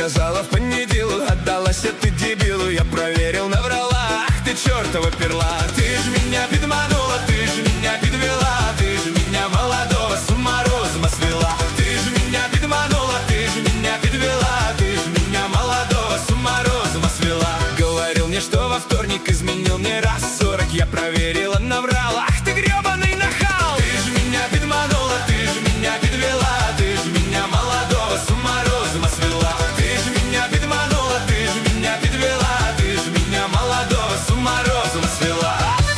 сказала в понедельник, отдалась ты дебилу. Я проверил, наврала, ах ты чертова перла. Ты ж меня подманула, ты ж меня подвела, ты ж меня молодого с ума розума свела. Ты ж меня подманула, ты ж меня подвела, ты ж меня молодого с ума розума свела. Говорил мне, что во вторник изменил мне раз 40. Я проверила, наврала, ах ты гребаный нахал. Ты ж меня подманула, ты ж меня подвела, ты ж меня молодого с ума розума свела. Ты ж меня подманула, ты ж меня подвела, ты ж меня молодого с ума розума свела.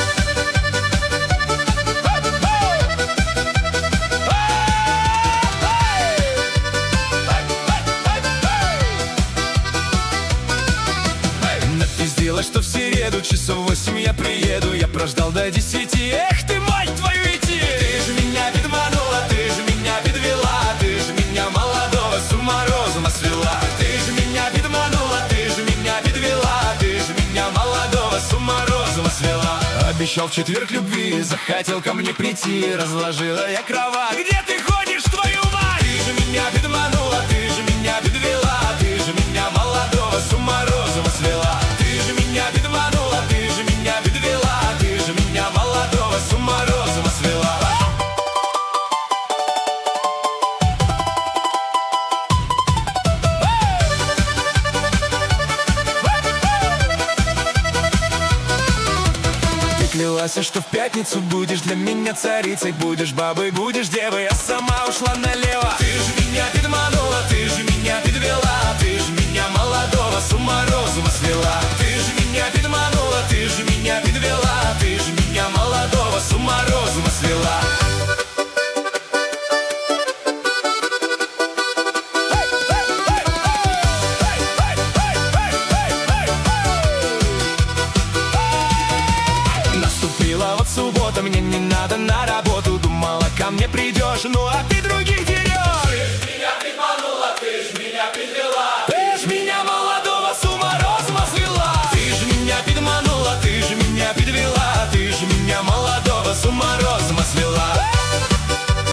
Напиздила, что в среду часов 8 я приеду. Я прождал до 10, эх ты, мать твою, идти. Ты ж меня подманула, ты ж меня подвела, ты ж меня молодого с ума розума свела. Ты ж меня подманула, ты ж меня подвела, ты ж меня молодого с ума розума свела. Обещал в четверг любви, захотел ко мне прийти. Разложила я кровать, где ты ходишь, твою мать? Ты же меня подманула, ты же меня подвела, ты же меня молодого с ума розума свела. Ты же меня подманула, ты же меня подвела, ты же меня молодого с ума розума свела. Клялась, что в пятницу будешь для меня царицей. Будешь бабой, будешь девой, а сама ушла налево. Ты же меня подманула, ты же меня подвела, ты же меня молодого с ума розума свела. Ты же меня подманула, ты же меня подвела, ты же меня молодого с ума розума свела. Вот суббота, мне не надо на работу. Думала, ко мне придешь, ну а ты другим